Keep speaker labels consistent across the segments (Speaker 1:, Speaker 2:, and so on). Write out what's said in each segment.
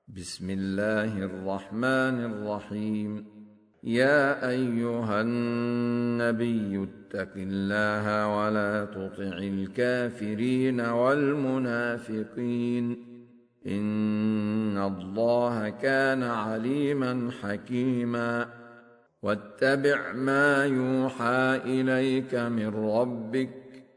Speaker 1: بسم الله الرحمن الرحيم. يا أيها النبي اتق الله ولا تطع الكافرين والمنافقين إن الله كان عليما حكيما. واتبع ما يوحى إليك من ربك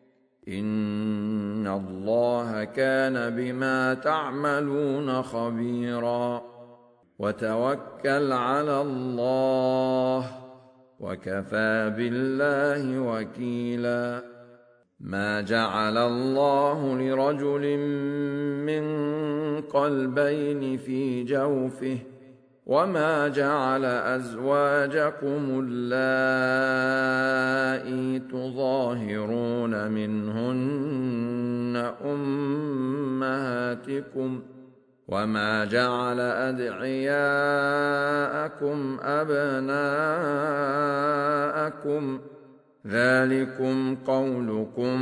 Speaker 1: إن الله كان بما تعملون خبيرا. وتوكل على الله وكفى بالله وكيلا. ما جعل الله لرجل من قلبين في جوفه وما جعل أزواجكم اللائي تظاهرون منهن أمهاتكم وما جعل أدعياءكم أبناءكم ذلكم قولكم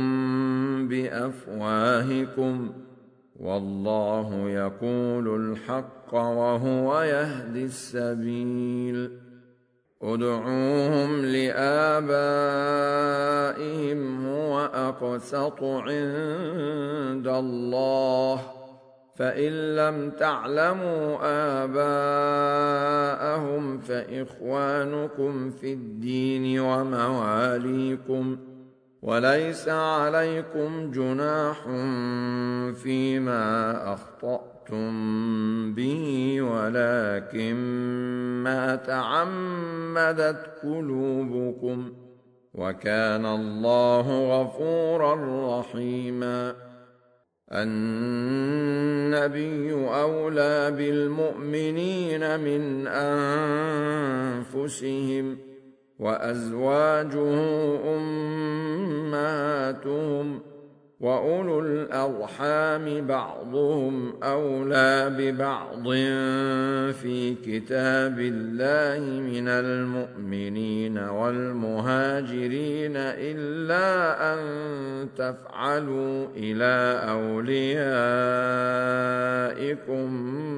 Speaker 1: بأفواهكم والله يقول الحق وهو يهدي السبيل. ادعوهم لآبائهم هو أقسط عند الله فإن لم تعلموا آباءهم فإخوانكم في الدين ومواليكم وليس عليكم جناح فيما أخطأتم به ولكن ما تعمدت قلوبكم وكان الله غفورا رحيما. النبي أولى بالمؤمنين من أنفسهم وأزواجه أمهاتهم وأولو الأرحام بعضهم أولى ببعض في كتاب الله من المؤمنين والمهاجرين إلا أن تفعلوا إلى أوليائكم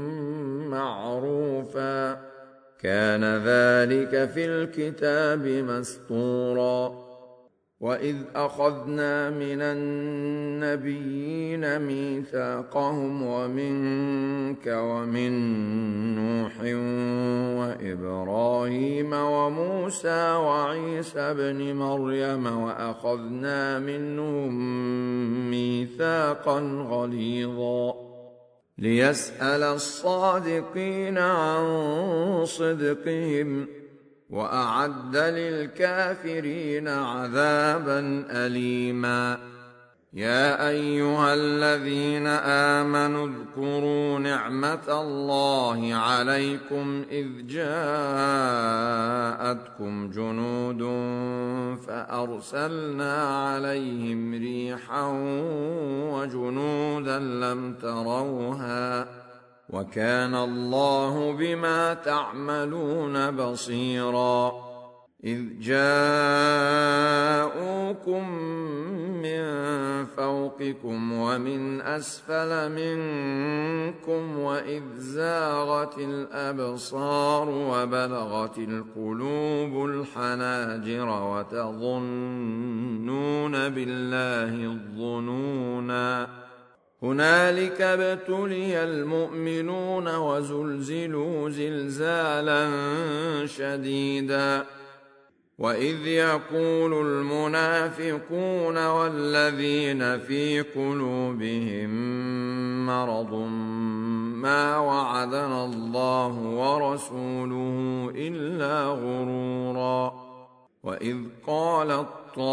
Speaker 1: معروفا كان ذلك في الكتاب مسطورا. وإذ أخذنا من النبيين ميثاقهم ومنك ومن نوح وإبراهيم وموسى وعيسى ابن مريم وأخذنا منهم ميثاقا غليظا ليسأل الصادقين عن صدقهم وأعد للكافرين عذابا أليما. يا أيها الذين آمنوا اذكروا نعمة الله عليكم إذ جاءتكم جنود فأرسلنا عليهم ريحا وجنودا لم تروها وكان الله بما تعملون بصيرا. إذ جاءوكم من فوقكم ومن أسفل منكم وإذ زاغت الأبصار وبلغت القلوب الحناجر وتظنون بالله الظنونا. هنالك ابتلي المؤمنون وزلزلوا زلزالا شديدا. وإذ يقول المنافقون والذين في قلوبهم مرض ما وعدنا الله ورسوله إلا غرورا. وإذ قالت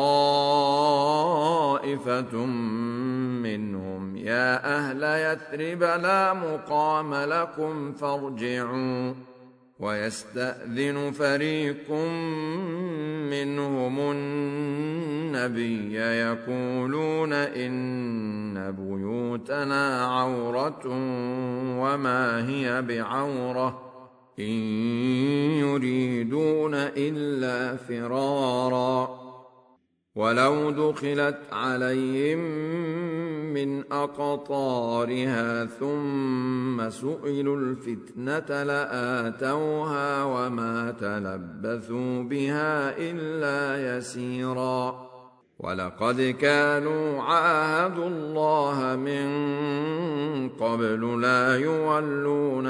Speaker 1: طائفة منهم يا أهل يثرب لا مقام لكم فارجعوا ويستأذن فريق منهم النبي يقولون إن بيوتنا عورة وما هي بعورة إن يريدون إلا فرارا. ولو دخلت عليهم من أقطارها ثم سئلوا الفتنة لآتوها وما تلبثوا بها إلا يسيرا ولقد كانوا عاهدوا الله من قبل لا يولون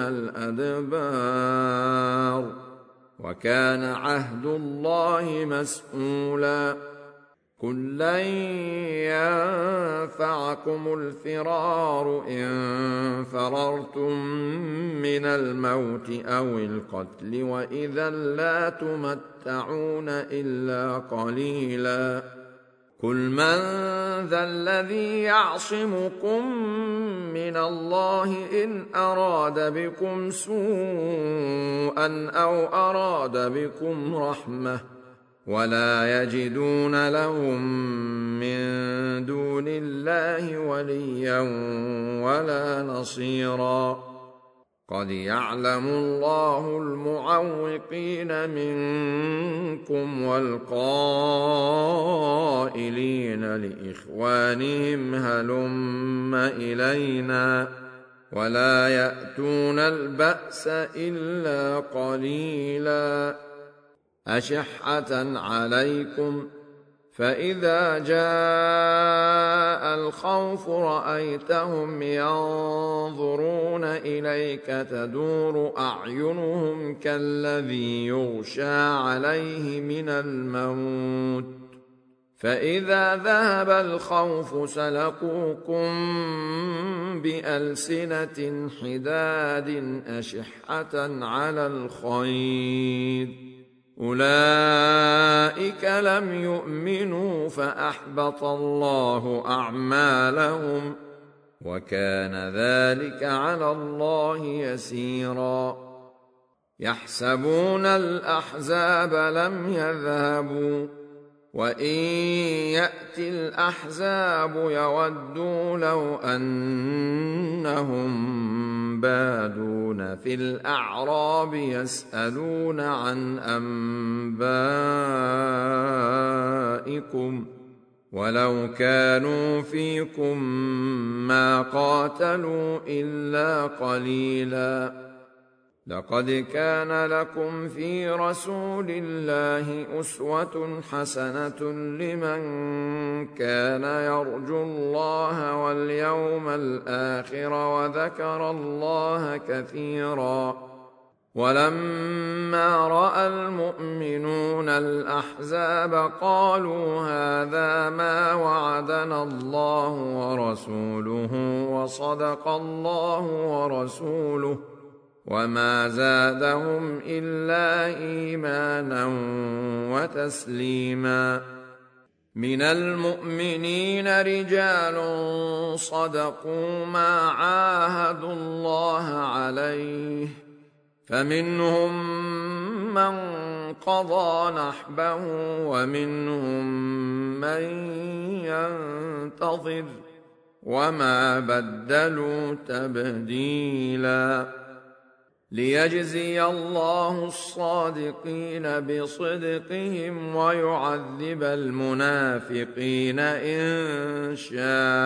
Speaker 1: الأدبار وكان عهد الله مسؤولا قل لن ينفعكم الفرار إن فررتم من الموت أو القتل وإذا لا تمتعون إلا قليلا قل من ذا الذي يعصمكم من الله إن أراد بكم سوءا أو أراد بكم رحمة ولا يجدون لهم من دون الله وليا ولا نصيرا قد يعلم الله المعوقين منكم والقائلين لإخوانهم هلم إلينا ولا يأتون البأس إلا قليلا أشحة عليكم فإذا جاء الخوف رأيتهم ينظرون إليك تدور أعينهم كالذي يغشى عليه من الموت فإذا ذهب الخوف سلقوكم بألسنة حداد أشحة على الخير أولئك لم يؤمنوا فأحبط الله أعمالهم وكان ذلك على الله يسيرا يحسبون الأحزاب لم يذهبوا وإن يأتي الأحزاب يودوا لو أنهم بادون في الأعراب يسألون عن أنبائكم ولو كانوا فيكم ما قاتلوا إلا قليلا لقد كان لكم في رسول الله أسوة حسنة لمن كان يرجو الله واليوم الآخر وذكر الله كثيرا ولما رأى المؤمنون الأحزاب قالوا هذا ما وعدنا الله ورسوله وصدق الله ورسوله وما زادهم إلا إيمانا وتسليما من المؤمنين رجال صدقوا ما عاهدوا الله عليه فمنهم من قضى نحبه ومنهم من ينتظر وما بدلوا تبديلا ليجزي الله الصادقين بصدقهم ويعذب المنافقين إن شاء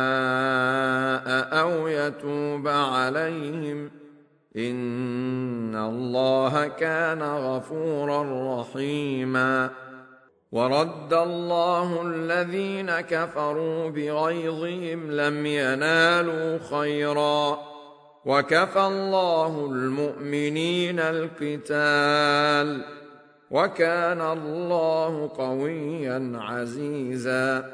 Speaker 1: أو يتوب عليهم إن الله كان غفورا رحيما ورد الله الذين كفروا بغيظهم لم ينالوا خيرا وكفى الله المؤمنين القتال وكان الله قويا عزيزا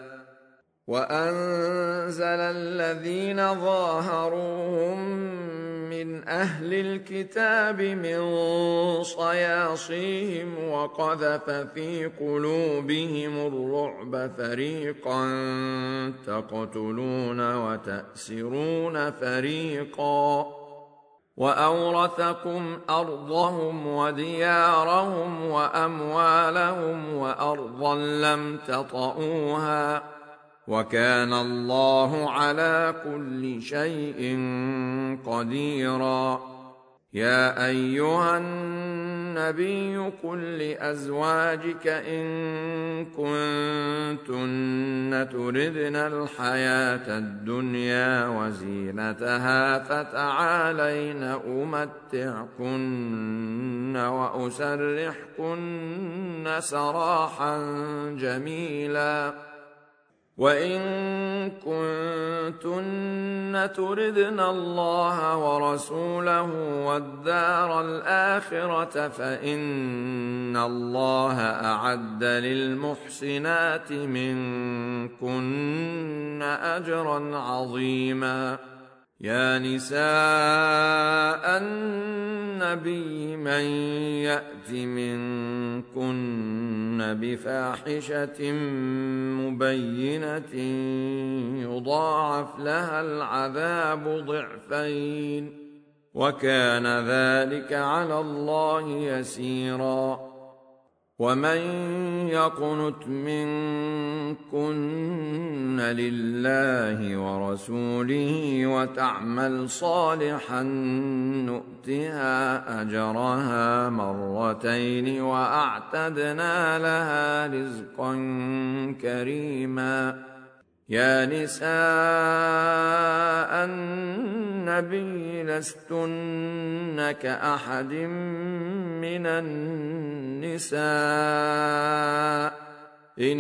Speaker 1: وأنزل الذين ظاهروهم من أهل الكتاب من صياصيهم وقذف في قلوبهم الرعب فريقا تقتلون وتأسرون فريقا وأورثكم أرضهم وديارهم وأموالهم وأرضا لم تطئوها وكان الله على كل شيء قديرا يا أيها النبي قل لأزواجك إن كنتن تردن الحياة الدنيا وزينتها فتعالين أمتعكن وأسرحكن سراحا جميلا وإن كنتن تردن الله ورسوله والدار الآخرة فإن الله أعد للمحسنات منكن أجرا عظيما يا نساء النبي من يأت منكن بفاحشة مبينة يضاعف لها العذاب ضعفين وكان ذلك على الله يسيرا ومن يقنت منكن لله ورسوله وتعمل صالحا نؤتها أجرها مرتين وأعتدنا لها رزقا كريما يا نساء النبي لستن كأحد من النساء إن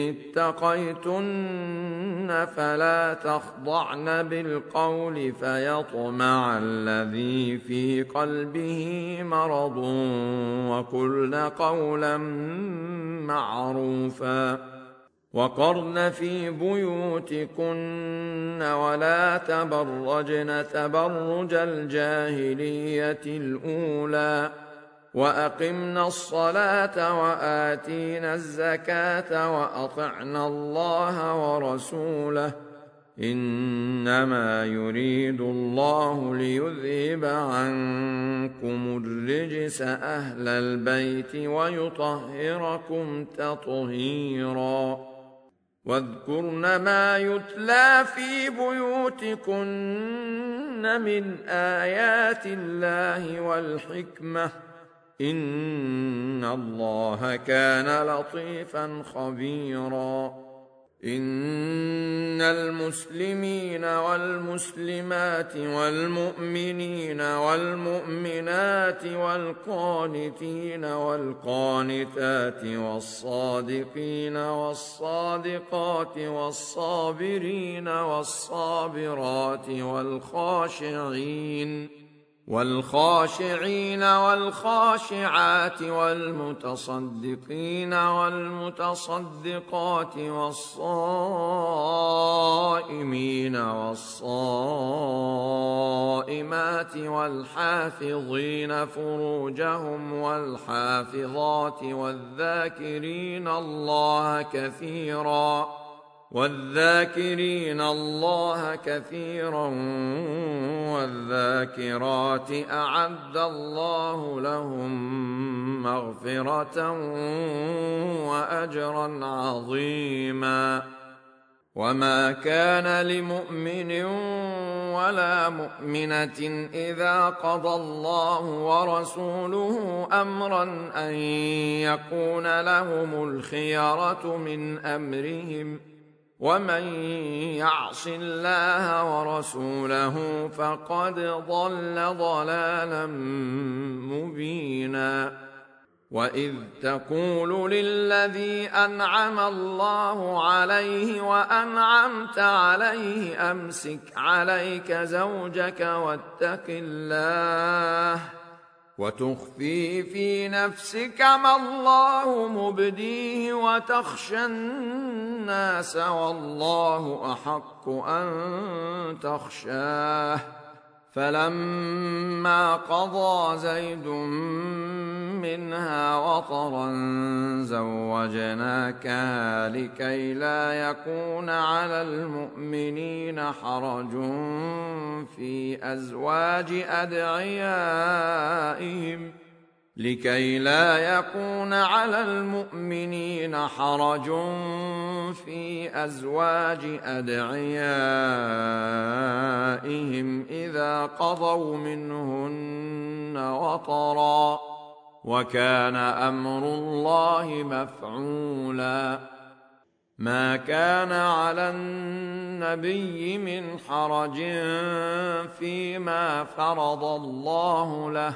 Speaker 1: اتقيتن فلا تخضعن بالقول فيطمع الذي في قلبه مرض وقلن قولا معروفا وقرن في بيوتكن ولا تبرجن تبرج الجاهلية الأولى وأقمنا الصلاة وآتينا الزكاة وأطعنا الله ورسوله إنما يريد الله ليذهب عنكم الرجس أهل البيت ويطهركم تطهيرا واذكرن ما يتلى في بيوتكن من آيات الله والحكمة إن الله كان لطيفا خبيرا إن المسلمين والمسلمات والمؤمنين والمؤمنات والقانتين والقانتات والصادقين والصادقات والصابرين والصابرات والخاشعين والخاشعات والمتصدقين والمتصدقات والصائمين والصائمات والحافظين فروجهم والحافظات والذاكرين الله كثيرا والذاكرات أعد الله لهم مغفرة وأجرا عظيما وما كان لمؤمن ولا مؤمنة إذا قضى الله ورسوله أمرا أن يكون لهم الخيرة من أمرهم ومن يعص الله ورسوله فقد ضل ضلالا مبينا وإذ تقول للذي أنعم الله عليه وأنعمت عليه أمسك عليك زوجك واتق الله وتخفي في نفسك ما الله مبديه وتخشى الناس والله أحق أن تخشاه فلما قضى زيد منها وطرا زوجناكها لكي لا يكون على المؤمنين حرج في أزواج أدعيائهم لكي لا يكون على المؤمنين حرج في أزواج أدعيائهم إذا قضوا منهن وطرا، وكان أمر الله مفعولا. ما كان على النبي من حرج فيما فرض الله له،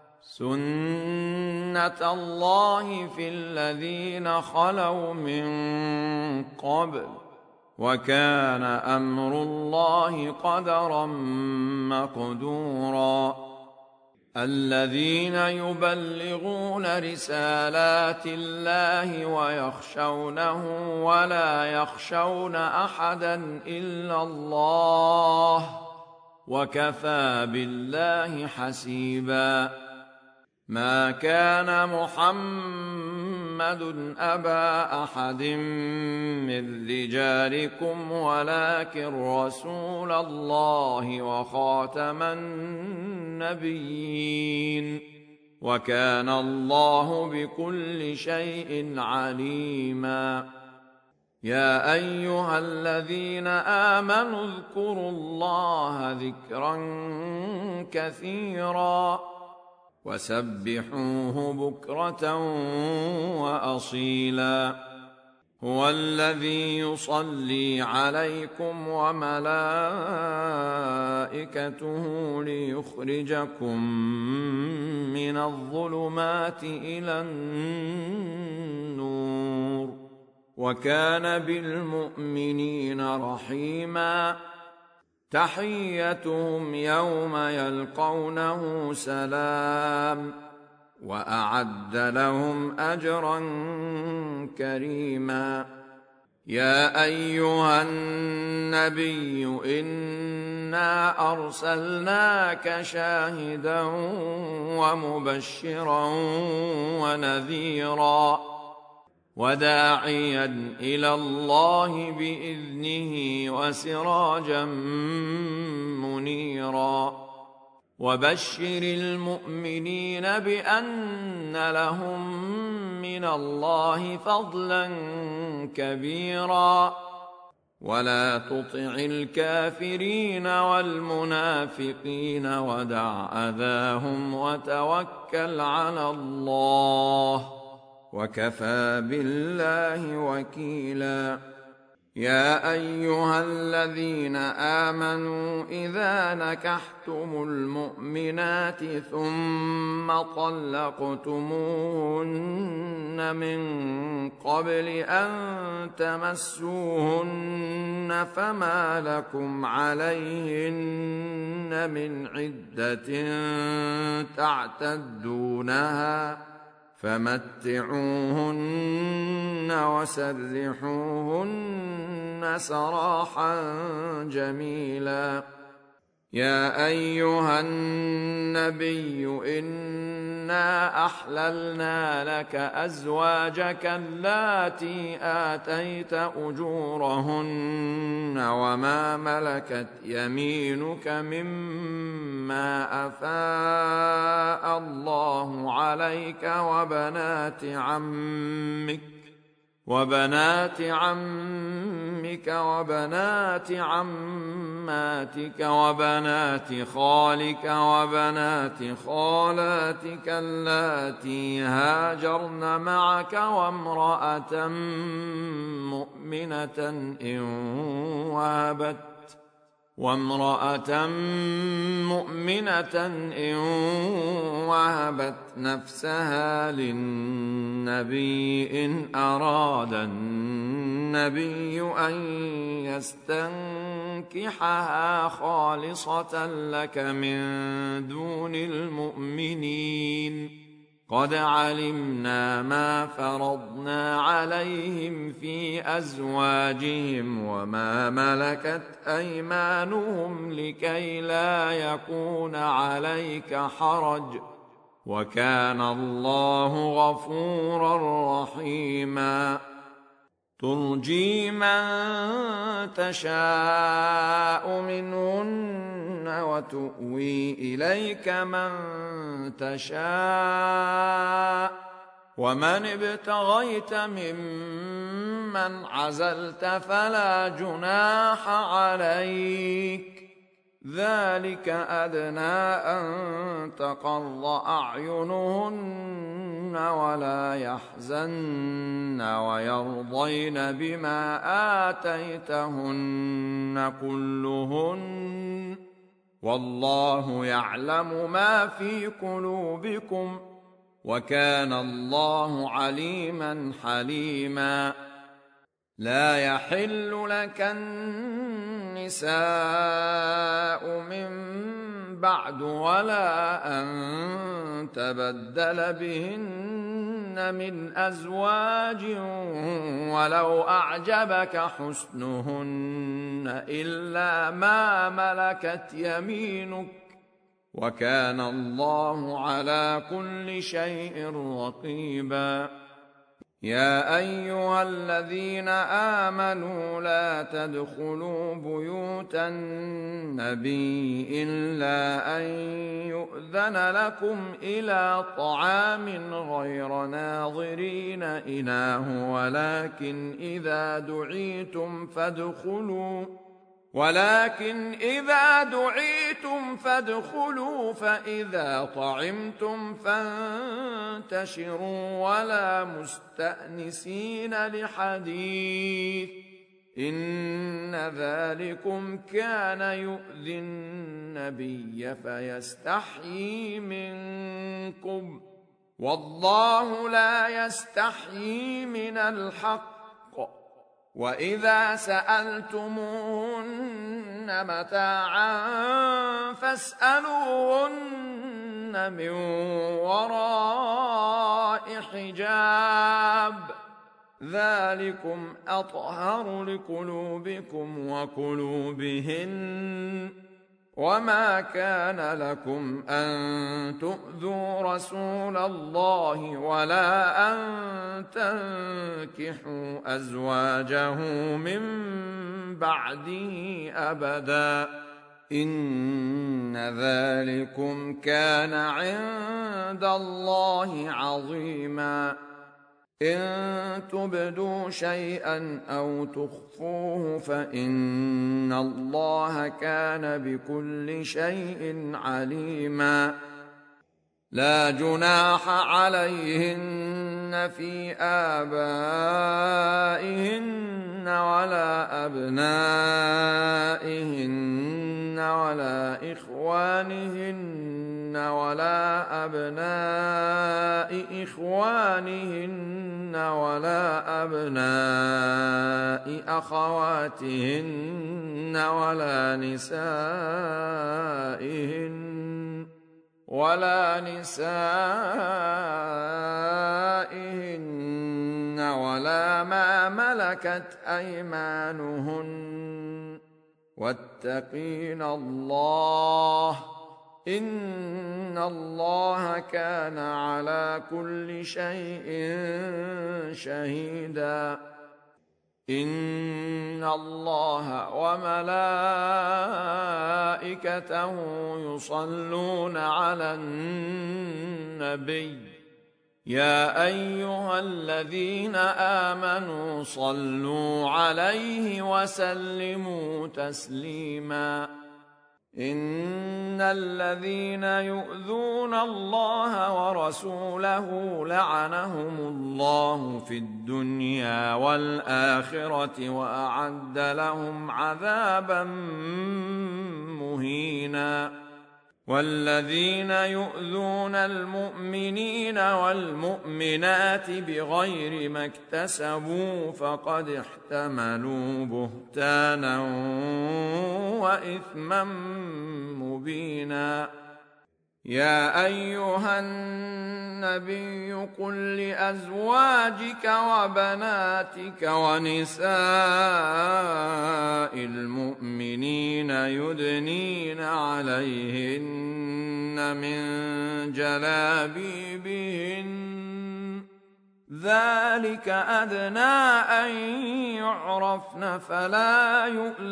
Speaker 1: سنة الله في الذين خلوا من قبل، وكان أمر الله قدرا مقدورا. الذين يبلغون رسالات الله ويخشونه ولا يخشون أحدا إلا الله، وكفى بالله حسيبا. ما كان محمد أبا أحد من رجالكم ولكن رسول الله وخاتم النبيين، وكان الله بكل شيء عليما. يا أيها الذين آمنوا اذكروا الله ذكرا كثيرا وسبحوه بكرة وأصيلا. هو الذي يصلي عليكم وملائكته ليخرجكم من الظلمات إلى النور، وكان بالمؤمنين رحيما. تحيتهم يوم يلقونه سلام، وأعد لهم أجرا كريما. يا أيها النبي إنا أرسلناك شاهدا ومبشرا ونذيرا وداعيا إلى الله بإذنه وسراجا منيرا. وبشر المؤمنين بأن لهم من الله فضلا كبيرا، ولا تطع الكافرين والمنافقين ودع أذاهم وتوكل على الله، وكفى بالله وكيلا. يا أيها الذين آمنوا إذا نكحتم المؤمنات ثم طلقتموهن من قبل أن تمسوهن فما لكم عليهن من عدة تعتدونها فمتعوهن وسرحوهن سراحا جميلا. يا أيها النبي إنا أحللنا لك أزواجك اللاتي آتيت أجورهن وما ملكت يمينك مما أفاء الله عليك وبنات عمك وبنات عماتك وبنات خالك وبنات خالاتك اللاتي هاجرن معك وامرأة مؤمنة إن وهبت نفسها للنبي إن أراد النبي أن يستنكحها خالصة لك من دون المؤمنين. قد علمنا ما فرضنا عليهم في أزواجهم وما ملكت أيمانهم لكي لا يكون عليك حرج، وكان الله غفورا رحيما. ترجي من تشاء منهن وتؤوي إليك من تشاء ومن ابتغيت ممن عزلت فلا جناح عليك ذلك أدنى أن تقر أعينهن ولا يحزن ويرضين بما آتيتهن كلهن والله يعلم ما في قلوبكم وكان الله عليما حليما لا يحل لك النساء من بعد ولا أن تبدل بهن من أزواج ولو أعجبك حسنهن إلا ما ملكت يمينك وكان الله على كل شيء رقيبا يا أيها الذين آمنوا لا تدخلوا بيوت النبي إلا أن يؤذن لكم إلى طعام غير ناظرين إناه ولكن إذا دعيتم فادخلوا فإذا طعمتم فانتشروا ولا مستأنسين لحديث إن ذلكم كان يؤذي النبي فيستحيي منكم والله لا يستحيي من الحق وإذا سألتموهن متاعا فاسألوهن من وراء حجاب ذلكم أطهر لقلوبكم وقلوبهن وما كان لكم أن تؤذوا رسول الله ولا أن تنكحوا أزواجه من بعده أبدا إن ذلكم كان عند الله عظيما إن تبدوا شيئا أو تخفوه فإن الله كان بكل شيء عليما لا جناح عليهن في آبائهن ولا أبنائهن ولا إخوانهن ولا أبناء إخوانهن ولا أبناء أخواتهن ولا نسائهن ولا ما ملكت أيمانهن واتقين الله إن الله كان على كل شيء شهيدا إن الله وملائكته يصلون على النبي يا أيها الذين آمنوا صلوا عليه وسلموا تسليما إن الذين يؤذون الله ورسوله لعنهم الله في الدنيا والآخرة وأعد لهم عذابا مهينا والذين يؤذون المؤمنين والمؤمنات بغير ما اكتسبوا فقد احتملوا بهتانا وإثما مبينا يا أيها النبي قل لأزواجك وبناتك ونساء المؤمنين يدنين عليهن من جلابيبهن ذلك أدنى أن يعرفن فلا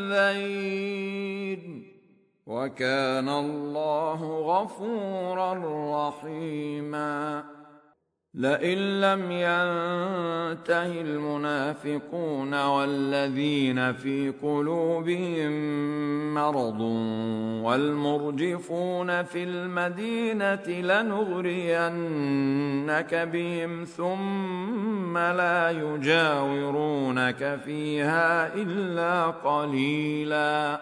Speaker 1: يؤذين وكان الله غفورا رحيما لئن لم ينته المنافقون والذين في قلوبهم مرض والمرجفون في المدينة لنغرينك بهم ثم لا يجاورونك فيها إلا قليلا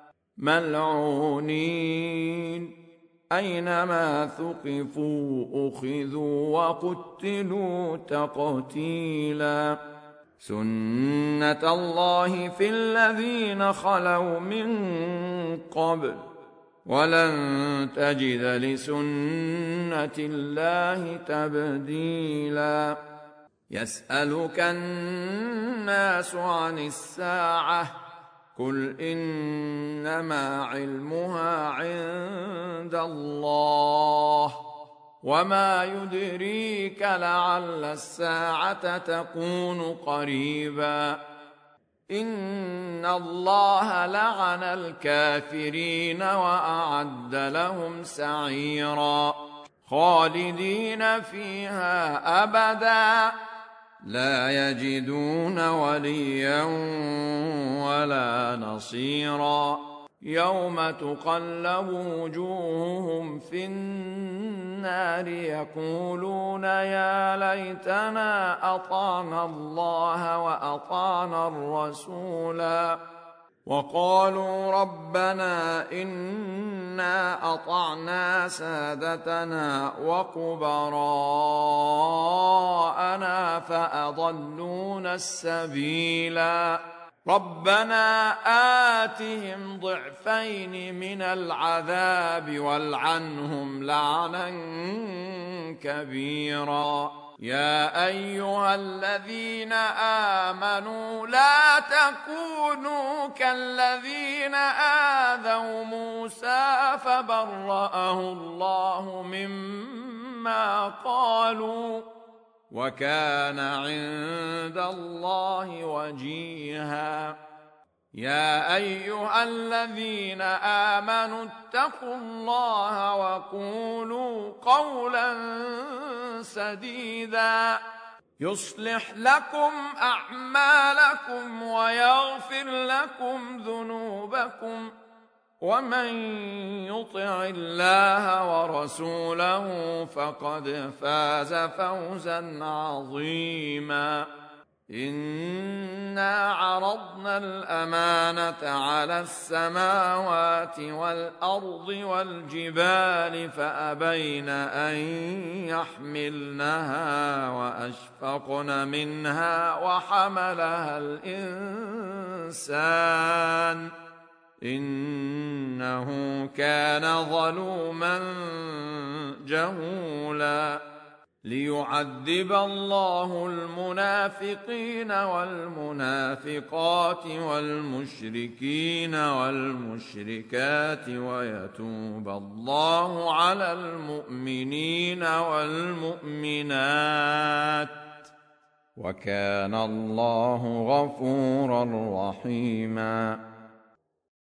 Speaker 1: ملعونين أينما ثقفوا أخذوا وقتلوا تقتيلا سنة الله في الذين خلوا من قبل ولن تجد لسنة الله تبديلا يسألك الناس عن الساعة قل إنما علمها عند الله وما يدريك لعل الساعة تكون قريبا إن الله لعن الكافرين وأعد لهم سعيرا خالدين فيها أبدا لا يجدون وليا ولا نصيرا يوم تقلب وجوههم في النار يقولون يا ليتنا أطعنا الله وأطعنا الرسولا وقالوا ربنا إنا أطعنا سادتنا وكبراءنا فأضلونا السبيلا ربنا آتهم ضعفين من العذاب والعنهم لعنا كبيرا يا أيها الذين آمنوا لا تكونوا كالذين آذوا موسى فبرأه الله مما قالوا وكان عند الله وجيها يا أيها الذين آمنوا اتقوا الله وقولوا قولا سديدا يصلح لكم أعمالكم ويغفر لكم ذنوبكم ومن يطع الله ورسوله فقد فاز فوزا عظيما إنا عرضنا الأمانة على السماوات والأرض والجبال فأبين أن يحملنها وأشفقن منها وحملها الإنسان إنه كان ظلوما جهولا ليعذب الله المنافقين والمنافقات والمشركين والمشركات ويتوب الله على المؤمنين والمؤمنات وكان الله غفورا رحيما